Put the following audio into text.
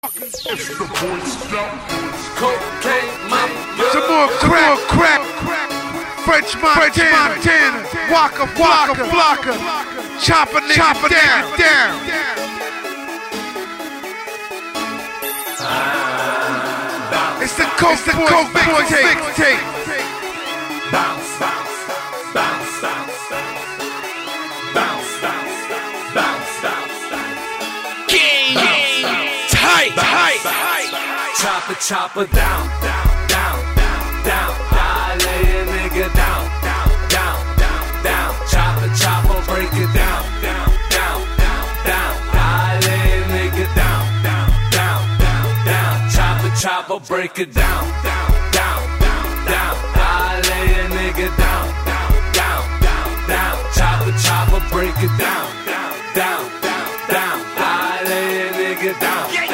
It's the Boy Scout. Cocaine, mama. Some more crack. French Montana. Waka Flocka. Chopper nigga down. It's the Coke Boys mixtape. Bounce, bounce, bounce, bounce, bounce, bounce, bounce, bounce. Gang. Tight. Chopper down. I lay a nigga down. Chopper break it down. I lay a nigga down. Chopper break it down. I lay a nigga down. Chopper break it down. I lay a nigga down.